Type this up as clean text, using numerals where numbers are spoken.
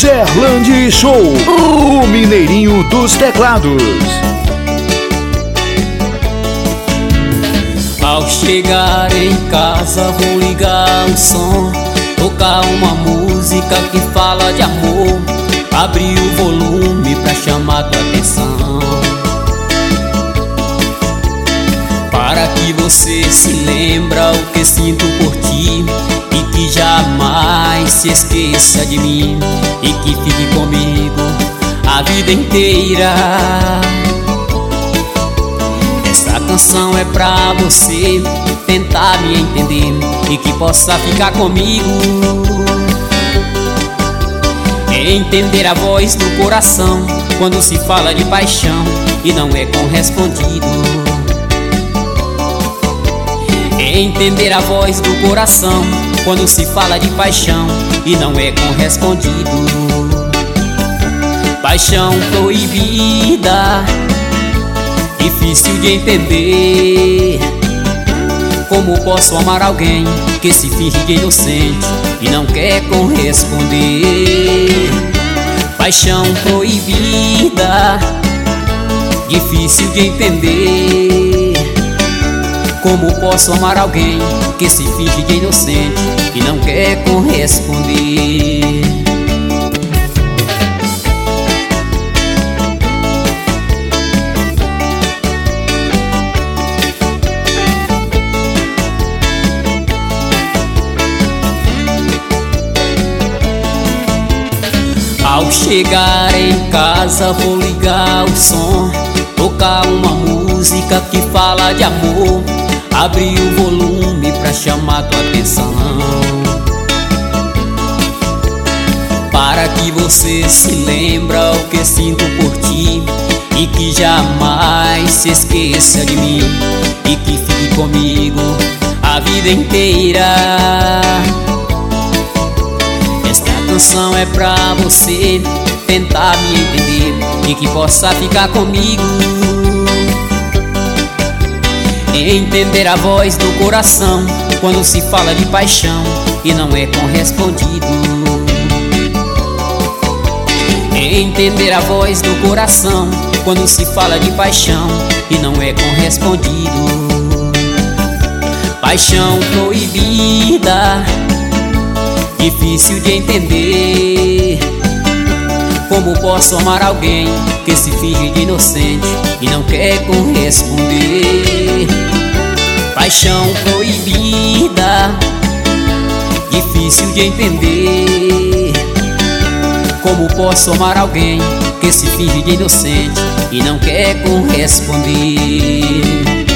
Serlandi Show, o mineirinho dos teclados. Ao chegar em casa vou ligar o som, tocar uma música que fala de amor, abrir o volume pra chamar tua atenção, para que você se lembra o que sinto por ti e que jamais se esqueça de mim e que fique comigo a vida inteira. Essa canção é pra você tentar me entender e que possa ficar comigo, entender a voz do coração quando se fala de paixão e não é correspondido. Entender a voz do coração quando se fala de paixão e não é correspondido. Paixão proibida, difícil de entender. Como posso amar alguém que se finge de inocente e não quer corresponder? Paixão proibida, difícil de entender. Como posso amar alguém que se finge de inocente e não quer corresponder? Ao chegar em casa vou ligar o som, tocar uma música que fala de amor, abrir o volume pra chamar tua atenção, para que você se lembra o que sinto por ti e que jamais se esqueça de mim e que fique comigo a vida inteira. Esta canção é pra você tentar me entender e que possa ficar comigo, entender a voz do coração quando se fala de paixão e não é correspondido. Entender a voz do coração quando se fala de paixão e não é correspondido. Paixão proibida, difícil de entender. Como posso amar alguém que se finge de inocente e não quer corresponder? Paixão proibida, difícil de entender. Como posso amar alguém que se finge de inocente e não quer corresponder?